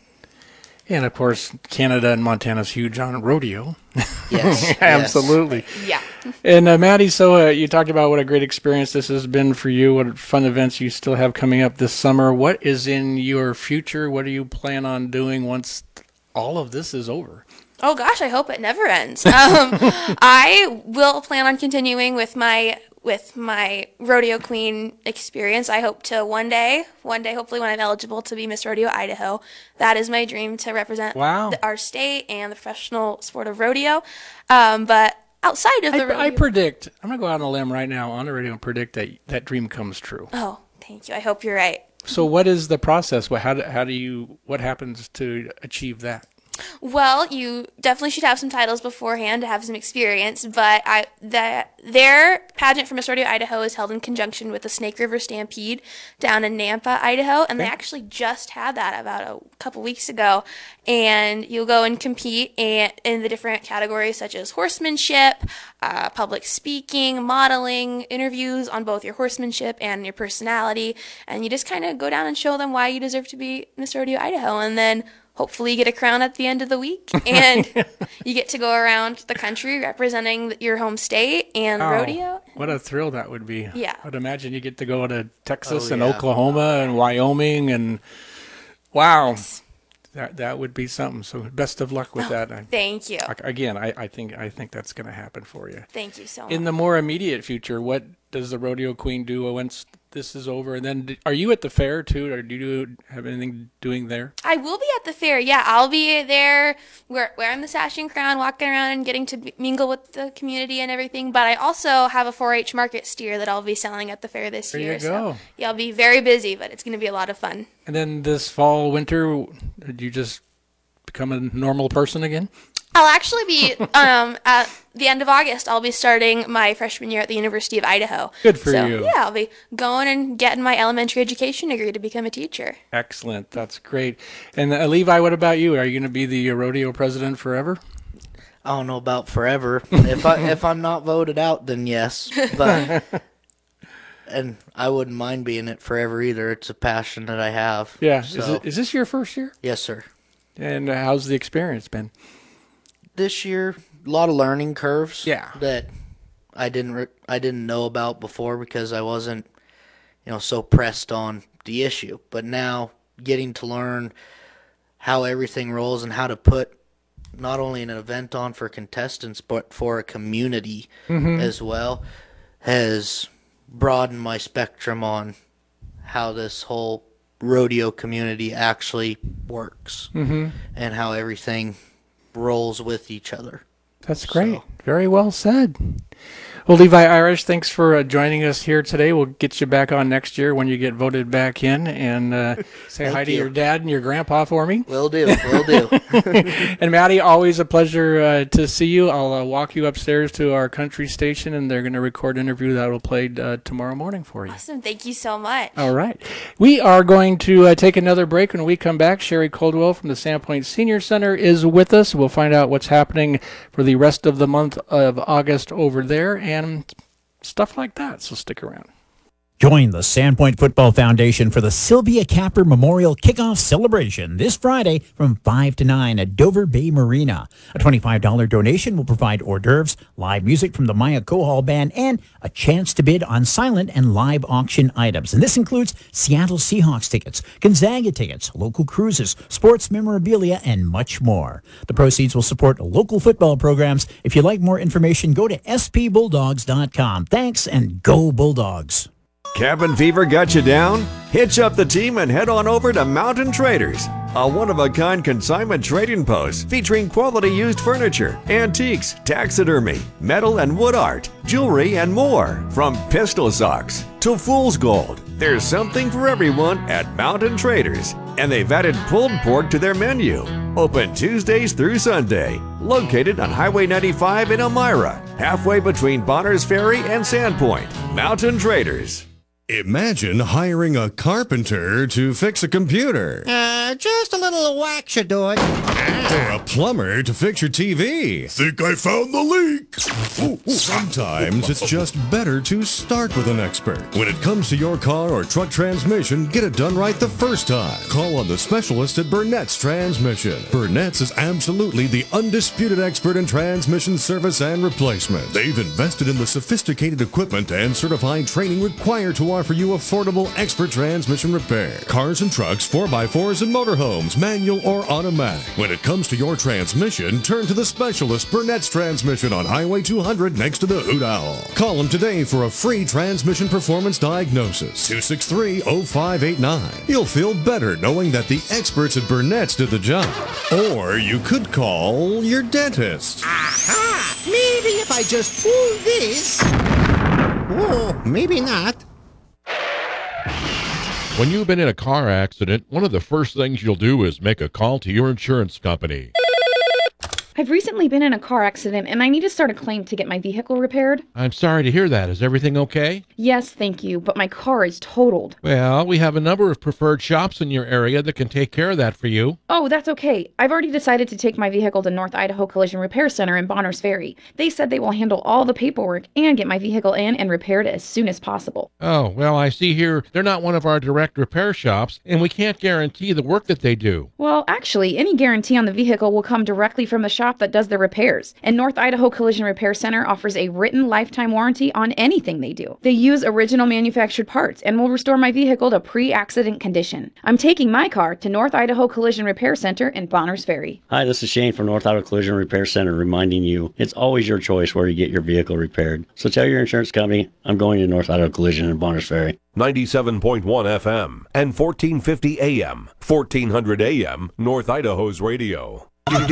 Speaker 2: And of course, Canada and Montana's huge on rodeo.
Speaker 17: Yes, yes.
Speaker 2: Absolutely.
Speaker 18: Yeah.
Speaker 2: And uh, Maddie, so uh, you talked about what a great experience this has been for you, what fun events you still have coming up this summer. What is in your future? What do you plan on doing once all of this is over?
Speaker 18: Oh gosh, I hope it never ends. Um, I will plan on continuing with my with my rodeo queen experience. I hope to one day, one day, hopefully when I'm eligible to be Miss Rodeo Idaho. That is my dream, to represent
Speaker 2: Wow.
Speaker 18: the, our state and the professional sport of rodeo. Um, but outside of the
Speaker 2: I,
Speaker 18: rodeo,
Speaker 2: I predict, I'm going to go out on a limb right now on the radio and predict that that dream comes true.
Speaker 18: oh, thank you. I hope you're right.
Speaker 2: So what is the process? What, how, do, how do you, what happens to achieve that?
Speaker 18: Well, you definitely should have some titles beforehand to have some experience, but I the, their pageant for Miss Rodeo Idaho is held in conjunction with the Snake River Stampede down in Nampa, Idaho, and they actually just had that about a couple weeks ago. And you'll go and compete in, in the different categories such as horsemanship, uh, public speaking, modeling, interviews on both your horsemanship and your personality, and you just kind of go down and show them why you deserve to be Miss Rodeo Idaho, and then hopefully you get a crown at the end of the week, and you get to go around the country representing your home state and
Speaker 2: Wow.
Speaker 18: rodeo.
Speaker 2: What a thrill that would be.
Speaker 18: Yeah.
Speaker 2: I'd imagine you get to go to Texas
Speaker 17: Oh,
Speaker 2: and
Speaker 17: yeah.
Speaker 2: Oklahoma and Wyoming and wow. That that would be something. So best of luck with that. I,
Speaker 18: Thank you.
Speaker 2: I- again, I, I think I think that's going to happen for you.
Speaker 18: Thank you so much.
Speaker 2: In the more immediate future, what does the rodeo queen do once this is over? And then, d- are you at the fair too, or do you do, have anything doing there?
Speaker 18: I will be at the fair. Yeah, I'll be there wear, wearing the sash and crown, walking around and getting to b- mingle with the community and everything. But I also have a four H market steer that I'll be selling at the fair this
Speaker 2: There you
Speaker 18: year.
Speaker 2: go.
Speaker 18: So yeah, I'll be very busy, but it's going to be a lot of fun.
Speaker 2: And then this fall, winter, did you just become a normal person again?
Speaker 18: I'll actually be um, at the end of August. I'll be starting my freshman year at the University of Idaho.
Speaker 2: Good for
Speaker 18: so,
Speaker 2: you.
Speaker 18: Yeah, I'll be going and getting my elementary education degree to become a teacher.
Speaker 2: Excellent. That's great. And uh, Levi, what about you? Are you going to be the uh, rodeo president forever?
Speaker 17: I don't know about forever. if I if I'm not voted out, then yes. But and I wouldn't mind being it forever either. It's a passion that I have.
Speaker 2: Yeah.
Speaker 17: So,
Speaker 2: Is, it, is this your first year?
Speaker 17: yes, sir.
Speaker 2: And uh, how's the experience been?
Speaker 17: This year, a lot of learning curves.
Speaker 2: Yeah.
Speaker 17: That I didn't re- I didn't know about before because I wasn't, you know, so pressed on the issue. But now getting to learn how everything rolls and how to put not only an event on for contestants, but for a community
Speaker 2: Mhm.
Speaker 17: as well, has broadened my spectrum on how this whole rodeo community actually works
Speaker 2: Mhm.
Speaker 17: and how everything rolls with each other.
Speaker 2: That's great. Very well said. Well, Levi Irish, thanks for uh, joining us here today. We'll get you back on next year when you get voted back in, and uh, say
Speaker 17: Thank
Speaker 2: hi to
Speaker 17: you.
Speaker 2: your dad and your grandpa for me.
Speaker 17: Will do, will do.
Speaker 2: And Maddie, always a pleasure uh, to see you. I'll uh, walk you upstairs to our country station, and they're going to record an interview that will play uh, tomorrow morning for you.
Speaker 18: Awesome. Thank you so much.
Speaker 2: All right. We are going to uh, take another break. When we come back, Sherry Coldwell from the Sandpoint Senior Center is with us. We'll find out what's happening for the rest of the month of August over there and stuff like that. So stick around.
Speaker 3: Join the Sandpoint Football Foundation for the Sylvia Capper Memorial Kickoff Celebration this Friday from five to nine at Dover Bay Marina. A twenty-five dollars donation will provide hors d'oeuvres, live music from the Maya Kohal Band, and a chance to bid on silent and live auction items. And this includes Seattle Seahawks tickets, Gonzaga tickets, local cruises, sports memorabilia, and much more. The proceeds will support local football programs. If you'd like more information, go to s p bulldogs dot com. Thanks, and go Bulldogs.
Speaker 19: Cabin fever got you down? Hitch up the team and head on over to Mountain Traders, a one-of-a-kind consignment trading post featuring quality used furniture, antiques, taxidermy, metal and wood art, jewelry, and more. From pistol socks to fool's gold, there's something for everyone at Mountain Traders, and they've added pulled pork to their menu. Open Tuesdays through Sunday. Located on Highway ninety-five in Elmira, halfway between Bonners Ferry and Sandpoint. Mountain Traders.
Speaker 20: Imagine hiring a carpenter to fix a computer.
Speaker 21: Uh, just a little whack should do it.
Speaker 20: Or a plumber to fix your T V.
Speaker 21: Think I found the leak.
Speaker 20: Sometimes it's just better to start with an expert. When it comes to your car or truck transmission, get it done right the first time. Call on the specialist at Burnett's Transmission. Burnett's is absolutely the undisputed expert in transmission service and replacement. They've invested in the sophisticated equipment and certified training required to offer you affordable expert transmission repair. Cars and trucks, four by fours and motorhomes, manual or automatic. When it comes to your transmission, turn to the specialist Burnett's Transmission on Highway two hundred next to the Hoot Owl. Call them today for a free transmission performance diagnosis. two six three, oh five eight nine. You'll feel better knowing that the experts at Burnett's did the job. Or you could call your dentist.
Speaker 21: Aha! Maybe if I just pull this. Oh, maybe not.
Speaker 22: When you've been in a car accident, one of the first things you'll do is make a call to your insurance company.
Speaker 23: I've recently been in a car accident and I need to start a claim to get my vehicle repaired.
Speaker 22: I'm sorry to hear that. Is everything okay?
Speaker 23: Yes, thank you, but my car is totaled.
Speaker 22: Well, we have a number of preferred shops in your area that can take care of that for you.
Speaker 23: Oh, that's okay. I've already decided to take my vehicle to North Idaho Collision Repair Center in Bonners Ferry. They said they will handle all the paperwork and get my vehicle in and repaired as soon as possible.
Speaker 22: Oh, well, I see here they're not one of our direct repair shops, and we can't guarantee the work that they do.
Speaker 23: Well, actually, any guarantee on the vehicle will come directly from the shop that does the repairs. And North Idaho Collision Repair Center offers a written lifetime warranty on anything they do. They use original manufactured parts and will restore my vehicle to pre-accident condition. I'm taking my car to North Idaho Collision Repair Center in Bonners Ferry.
Speaker 24: Hi, this is Shane from North Idaho Collision Repair Center reminding you it's always your choice where you get your vehicle repaired. So tell your insurance company, I'm going to North Idaho Collision in Bonners Ferry.
Speaker 9: ninety-seven point one F M and fourteen fifty A M, fourteen hundred A M, North Idaho's radio.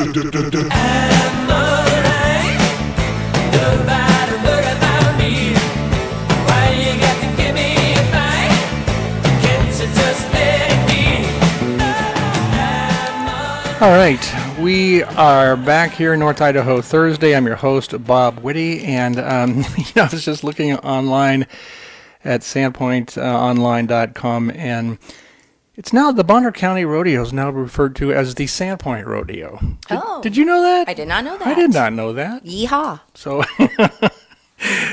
Speaker 2: All right, we are back here in North Idaho Thursday. I'm your host, Bob Whitty, and um, you know, I was just looking online at sandpoint online dot com, and it's now the Bonner County Rodeo is now referred to as the Sandpoint Rodeo. Did,
Speaker 25: oh.
Speaker 2: did you know that?
Speaker 25: I did not know that.
Speaker 2: I did not know that.
Speaker 25: Yeehaw.
Speaker 2: So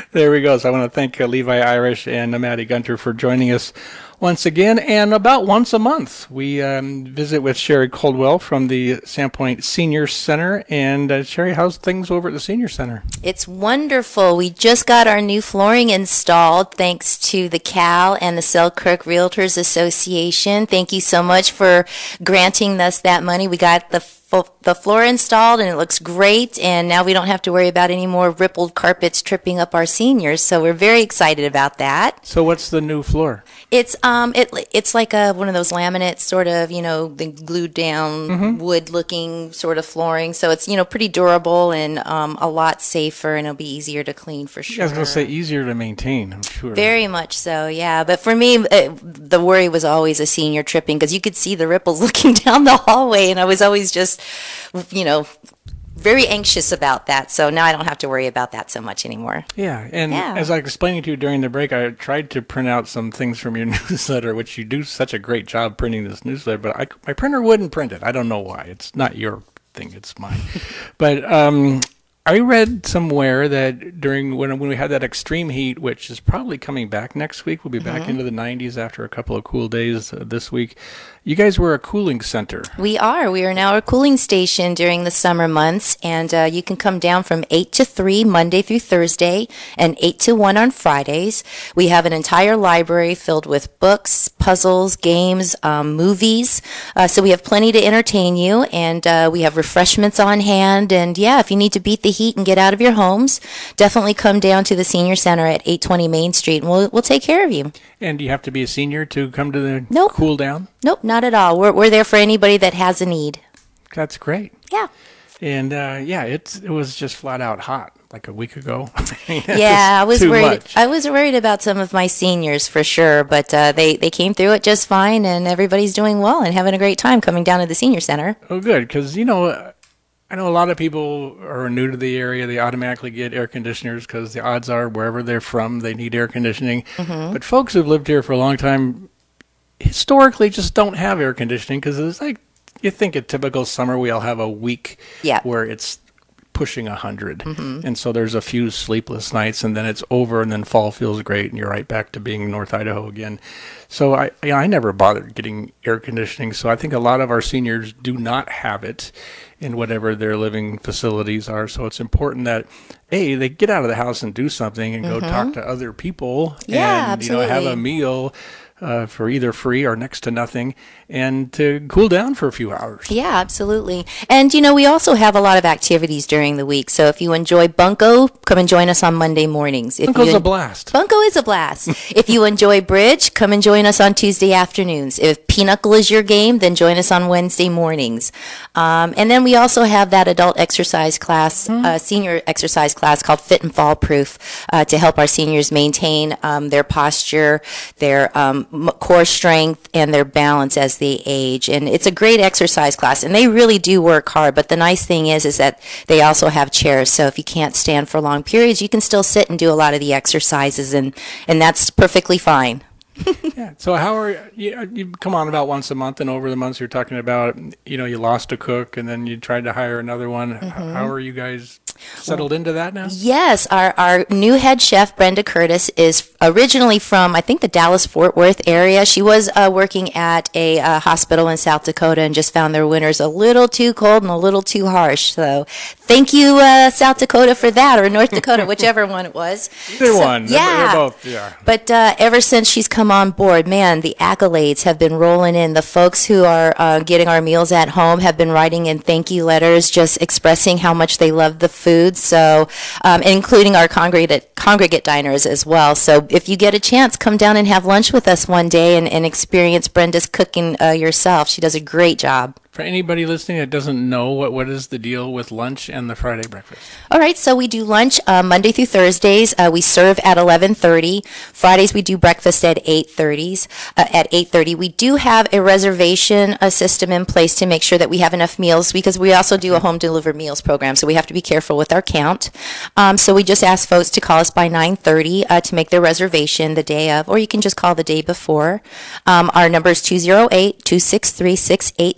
Speaker 2: There we go. So I want to thank uh, Levi Irish and uh, Maddie Gunter for joining us once again. And about once a month, we um, visit with Sherry Coldwell from the Sandpoint Senior Center. And uh, Sherry, how's things over at the Senior Center?
Speaker 1: It's wonderful. We just got our new flooring installed thanks to the C A L and the Selkirk Realtors Association. Thank you so much for granting us that money. We got the the floor installed and it looks great, and now we don't have to worry about any more rippled carpets tripping up our seniors, so we're very excited about that.
Speaker 2: So what's the new floor?
Speaker 1: It's um it it's like a one of those laminate sort of, you know, the glued down
Speaker 2: Mhm.
Speaker 1: wood looking sort of flooring, so it's, you know, pretty durable and um a lot safer, and it'll be easier to clean for sure.
Speaker 2: I was going to say easier to maintain, I'm sure.
Speaker 1: Very much so, yeah. But for me, uh, the worry was always a senior tripping, because you could see the ripples looking down the hallway, and I was always just, you know, very anxious about that. So now I don't have to worry about that so much anymore.
Speaker 2: Yeah, and
Speaker 1: Yeah.
Speaker 2: as I was explaining to you during the break, I tried to print out some things from your newsletter, which you do such a great job printing this newsletter, but I, my printer wouldn't print it. I don't know why. It's not your thing, it's mine. But um, I read somewhere that during when when we had that extreme heat, which is probably coming back next week, we'll be back
Speaker 1: Mhm.
Speaker 2: into the nineties after a couple of cool days uh, this week. You guys were a cooling center.
Speaker 1: We are. We are now a cooling station during the summer months, and uh, you can come down from eight to three Monday through Thursday and eight to one on Fridays. We have an entire library filled with books, puzzles, games, um, movies. Uh, so we have plenty to entertain you, and uh, we have refreshments on hand. And yeah, if you need to beat the heat and get out of your homes, definitely come down to the Senior Center at eight twenty Main Street, and we'll, we'll take care of you.
Speaker 2: And do you have to be a senior to come to the
Speaker 1: Nope.
Speaker 2: cool down?
Speaker 1: Nope, not at all. We're, we're there for anybody that has a need.
Speaker 2: That's great.
Speaker 1: Yeah.
Speaker 2: And uh, yeah, it's it was just flat out hot like a week ago.
Speaker 1: Yeah, I was
Speaker 2: Too
Speaker 1: worried.
Speaker 2: much.
Speaker 1: I was worried about some of my seniors for sure, but uh, they they came through it just fine, and everybody's doing well and having a great time coming down to the Senior Center.
Speaker 2: Oh, good, because you know, uh, I know a lot of people are new to the area. They automatically get air conditioners because the odds are wherever they're from, they need air conditioning.
Speaker 1: Mhm.
Speaker 2: But folks who've lived here for a long time historically just don't have air conditioning because it's like you think a typical summer we all have a week
Speaker 1: Yeah.
Speaker 2: where it's pushing a hundred,
Speaker 1: Mhm.
Speaker 2: and so there's a few sleepless nights, and then it's over, and then fall feels great, and you're right back to being North Idaho again. So I, you know, I never bothered getting air conditioning. So I think a lot of our seniors do not have it in whatever their living facilities are. So it's important that A, they get out of the house and do something and go
Speaker 1: Mhm.
Speaker 2: talk to other people,
Speaker 1: Yeah,
Speaker 2: and you know, have a
Speaker 1: absolutely.
Speaker 2: meal uh, for either free or next to nothing, and to cool down for a few hours.
Speaker 1: Yeah, absolutely. And, you know, we also have a lot of activities during the week. So if you enjoy Bunko, come and join us on Monday mornings. If
Speaker 2: Bunko's
Speaker 1: you
Speaker 2: a blast.
Speaker 1: Bunko is a blast. If you enjoy bridge, come and join us on Tuesday afternoons. If Pinochle is your game, then join us on Wednesday mornings. Um, and then we also have that adult exercise class, uh, senior exercise class called Fit and Fall Proof, uh, to help our seniors maintain um, their posture, their um, m- core strength, and their balance as they age. And it's a great exercise class, and they really do work hard. But the nice thing is, is that they also have chairs. So if you can't stand for long periods, you can still sit and do a lot of the exercises, and, and that's perfectly fine.
Speaker 2: Yeah. So how are you? You come on about once a month, and over the months you're talking about, you know, you lost a cook, and then you tried to hire another one. H-
Speaker 1: Mhm.
Speaker 2: How are you guys settled into that now?
Speaker 1: Yes, our, our new head chef, Brenda Curtis, is originally from, I think, the Dallas-Fort Worth area. She was uh, working at a uh, hospital in South Dakota and just found their winters a little too cold and a little too harsh. So thank you, uh, South Dakota, for that, or North Dakota, whichever one it was.
Speaker 2: Either
Speaker 1: So-
Speaker 2: one. They're-
Speaker 1: Yeah.
Speaker 2: They're both. Yeah.
Speaker 1: But uh, ever since she's come on board, man, the accolades have been rolling in. The folks who are uh, getting our meals at home have been writing in thank you letters, just expressing how much they love the food. So, um, including our congregate congregate diners as well. So, if you get a chance, come down and have lunch with us one day and, and experience Brenda's cooking uh, yourself. She does a great job.
Speaker 2: For anybody listening that doesn't know, what what is the deal with lunch and the Friday breakfast?
Speaker 1: All right, so we do lunch uh, Monday through Thursdays. Uh, we serve at eleven thirty. Fridays we do breakfast at eight thirty. Uh, at eight thirty, we do have a reservation a system in place to make sure that we have enough meals, because we also do a home delivered meals program, so we have to be careful with our count. Um, so we just ask folks to call us by nine thirty uh, to make their reservation the day of, or you can just call the day before. Um, our number is two oh eight, two six three, six eight six zero.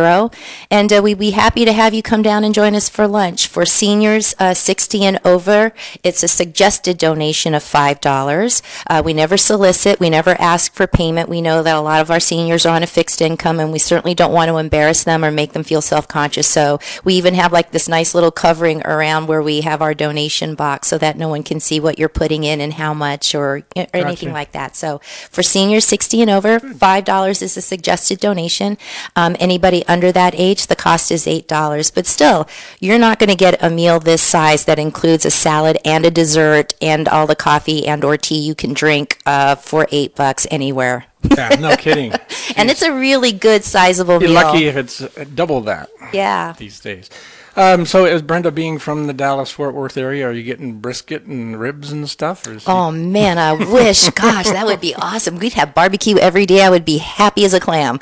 Speaker 1: zero. And uh, we'd be happy to have you come down and join us for lunch. For seniors uh, sixty and over, it's a suggested donation of five dollars. Uh, we never solicit. We never ask for payment. We know that a lot of our seniors are on a fixed income, and we certainly don't want to embarrass them or make them feel self-conscious. So we even have like this nice little covering around where we have our donation box so that no one can see what you're putting in and how much or, or anything
Speaker 2: Gotcha.
Speaker 1: like that. So for seniors sixty and over, five dollars is a suggested donation. Um, anybody under that age, the cost is eight dollars. But still, you're not going to get a meal this size that includes a salad and a dessert and all the coffee and or tea you can drink uh, for eight bucks anywhere.
Speaker 2: Yeah, no kidding.
Speaker 1: And it's a really good sizable
Speaker 2: You're
Speaker 1: meal.
Speaker 2: lucky if it's uh, double that.
Speaker 1: Yeah.
Speaker 2: These days. Um, so is Brenda being from the Dallas-Fort Worth area? Are you getting brisket and ribs and stuff? Or is
Speaker 1: Oh man, I wish. Gosh, that would be awesome. We'd have barbecue every day. I would be happy as a clam.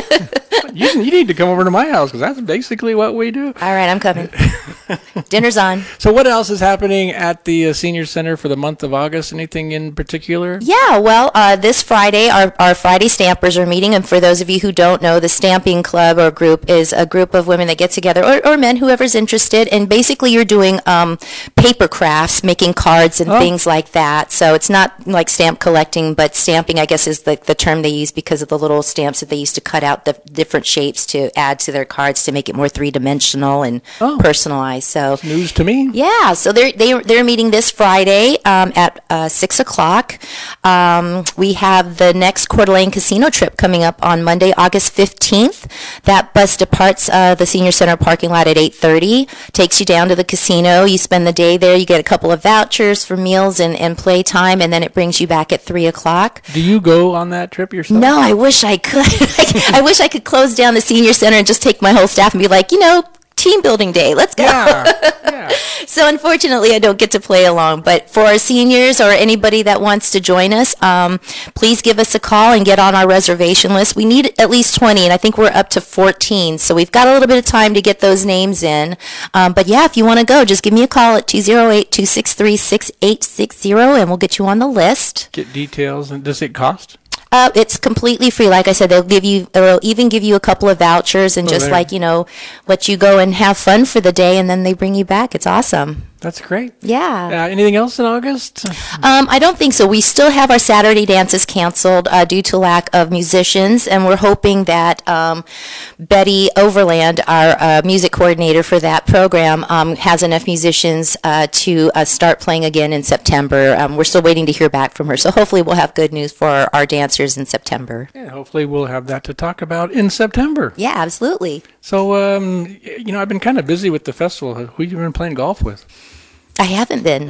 Speaker 2: you, you need to come over to my house because that's basically what we do.
Speaker 1: All right, I'm coming. Dinner's on.
Speaker 2: So what else is happening at the uh, Senior Center for the month of August? Anything in particular?
Speaker 1: Yeah, well, uh, this Friday, our, our Friday Stampers are meeting. And for those of you who don't know, the Stamping Club or group is a group of women that get together, or, or men, whoever's interested. And basically you're doing um, paper crafts, making cards and
Speaker 2: Oh.
Speaker 1: things like that. So it's not like stamp collecting, but stamping, I guess, is the, the term they use because of the little stamps that they used to cut out the different shapes to add to their cards to make it more three-dimensional and personalized. So
Speaker 2: news to me.
Speaker 1: Yeah, so they're they, they're meeting this Friday um, at uh, six o'clock. Um, we have the next Coeur d'Alene Casino trip coming up on Monday, August fifteenth. That bus departs uh, the Senior Center parking lot at eight thirty, takes you down to the casino. You spend the day there. You get a couple of vouchers for meals and, and play time, and then it brings you back at three o'clock.
Speaker 2: Do you go on that trip yourself?
Speaker 1: No, I wish I could. I wish I could close down the Senior Center and just take my whole staff and be like, you know, team building day. Let's go.
Speaker 2: Yeah.
Speaker 1: So unfortunately, I don't get to play along. But for our seniors or anybody that wants to join us, um, please give us a call and get on our reservation list. We need at least twenty, and I think we're up to fourteen. So we've got a little bit of time to get those names in. Um, but yeah, if you want to go, just give me a call at two oh eight, two six three, six eight six zero, and we'll get you on the list.
Speaker 2: Get details. And does it cost?
Speaker 1: Uh, it's completely free. Like I said, they'll give you, they'll even give you a couple of vouchers and
Speaker 2: Oh,
Speaker 1: just
Speaker 2: there.
Speaker 1: like, you know, let you go and have fun for the day, and then they bring you back. It's awesome.
Speaker 2: That's great.
Speaker 1: Yeah.
Speaker 2: Uh, anything else in August?
Speaker 1: Um, I don't think so. We still have our Saturday dances canceled uh, due to lack of musicians, and we're hoping that um, Betty Overland, our uh, music coordinator for that program, um, has enough musicians uh, to uh, start playing again in September. Um, we're still waiting to hear back from her, so hopefully we'll have good news for our, our dancers in September.
Speaker 2: Yeah, hopefully we'll have that to talk about in September.
Speaker 1: Yeah, absolutely.
Speaker 2: So, um, you know, I've been kind of busy with the festival. Who have you been playing golf with?
Speaker 1: I haven't been.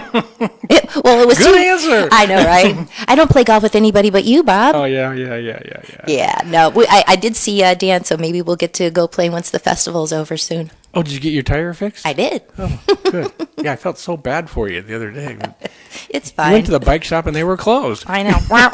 Speaker 1: It- well, it was
Speaker 2: Good
Speaker 1: too,
Speaker 2: answer.
Speaker 1: I know, right? I don't play golf with anybody but you, Bob.
Speaker 2: Oh, yeah, yeah, yeah, yeah, yeah.
Speaker 1: Yeah, no, we, I, I did see uh, Dan, so maybe we'll get to go play once the festival's over soon.
Speaker 2: Oh, did you get your tire fixed?
Speaker 1: I did.
Speaker 2: Oh, good. Yeah, I felt so bad for you the other day.
Speaker 1: It's
Speaker 2: You
Speaker 1: fine.
Speaker 2: went to the bike shop and they were closed.
Speaker 1: I know. Wah,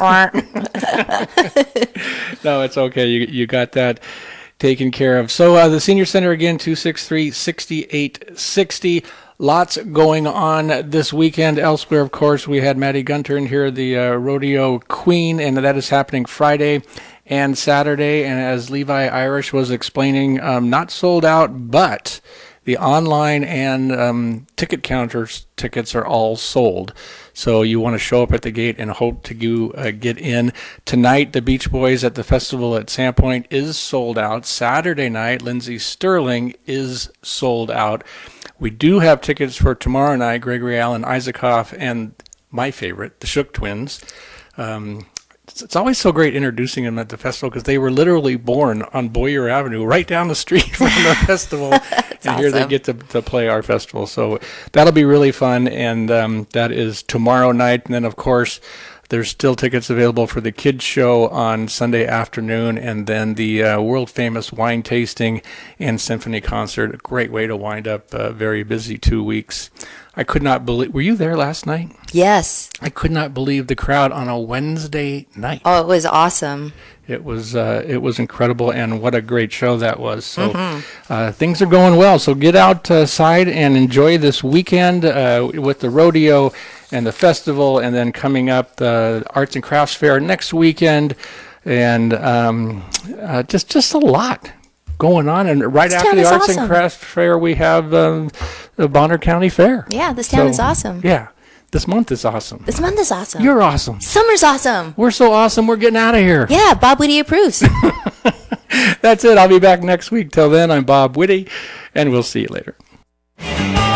Speaker 1: wah.
Speaker 2: No, it's okay. You you got that taken care of. So uh, the Senior Center again, two six three, six eight six zero. Lots going on this weekend. Elsewhere, of course, we had Maddie Gunter in here, the uh, rodeo queen, and that is happening Friday and Saturday. And as Levi Irish was explaining, um, not sold out, but the online and um, ticket counters tickets are all sold. So you want to show up at the gate and hope to you, uh, get in. Tonight, the Beach Boys at the festival at Sandpoint is sold out. Saturday night, Lindsey Sterling is sold out. We do have tickets for tomorrow night, Gregory Allen Isaacoff and my favorite, the Shook Twins. Um, it's, it's always so great introducing them at the festival because they were literally born on Boyer Avenue, right down the street from the festival. And here they
Speaker 1: awesome.
Speaker 2: get to, to play our festival. So that'll be really fun. And um, that is tomorrow night. And then, of course, there's still tickets available for the kids show on Sunday afternoon, and then the uh, world-famous wine tasting and symphony concert. A great way to wind up a very busy two weeks. I could not believe... Were you there last night?
Speaker 1: Yes.
Speaker 2: I could not believe the crowd on a Wednesday night.
Speaker 1: Oh, it was awesome.
Speaker 2: It was uh, it was incredible, and what a great show that was. So
Speaker 1: Mhm.
Speaker 2: uh, things are going well. So get outside and enjoy this weekend uh, with the rodeo and the festival, and then coming up the Arts and Crafts Fair next weekend, and um, uh, just just a lot going on. And right
Speaker 1: This
Speaker 2: after
Speaker 1: town
Speaker 2: the
Speaker 1: is
Speaker 2: Arts
Speaker 1: awesome.
Speaker 2: and Crafts Fair, we have um, the Bonner County Fair.
Speaker 1: Yeah, this town
Speaker 2: So,
Speaker 1: is awesome.
Speaker 2: Yeah, this month is awesome.
Speaker 1: This month is awesome.
Speaker 2: You're awesome.
Speaker 1: Summer's awesome.
Speaker 2: We're so awesome, we're getting out of here.
Speaker 1: Yeah, Bob Whitty approves.
Speaker 2: That's it. I'll be back next week. Till then, I'm Bob Whitty, and we'll see you later.